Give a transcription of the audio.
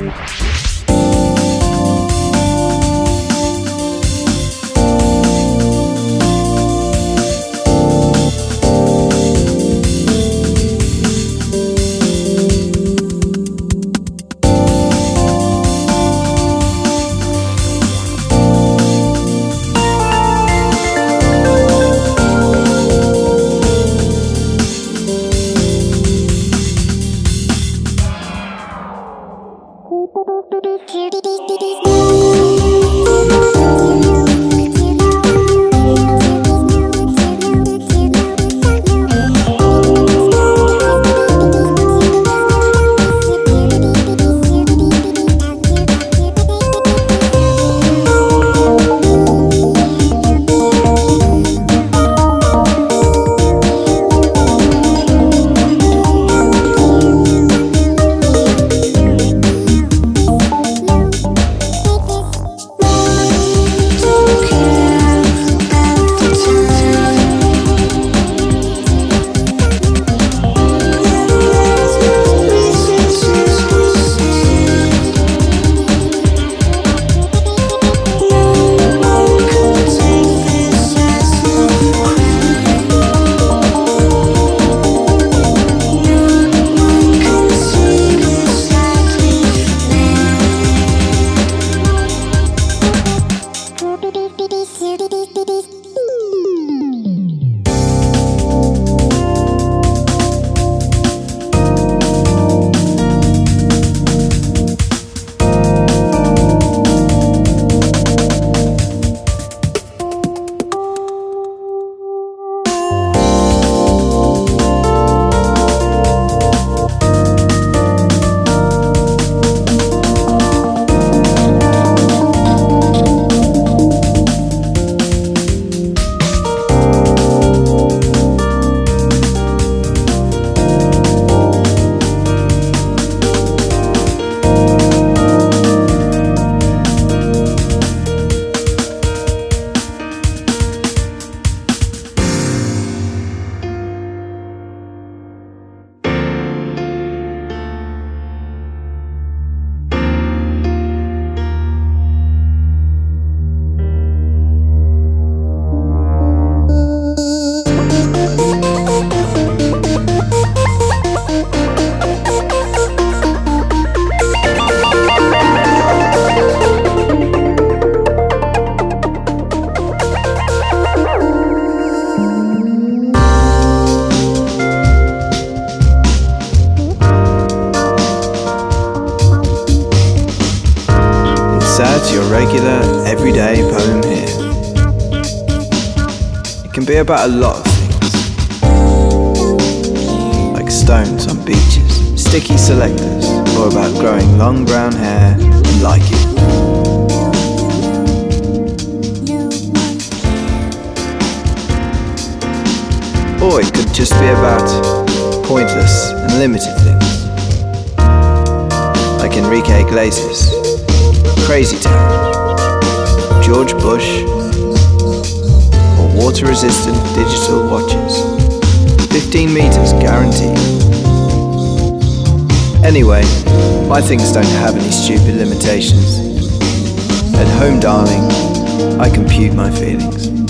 Insert your regular, everyday poem here. It can be about a lot of things, like stones on beaches, sticky selectors, or about growing long brown hair and like it. Or it could just be about pointless and limited things, like Enrique Iglesias, Crazy Town, George Bush, or water-resistant digital watches. 15 meters guaranteed. Anyway, my things don't have any stupid limitations. At home, darling, I compute my feelings.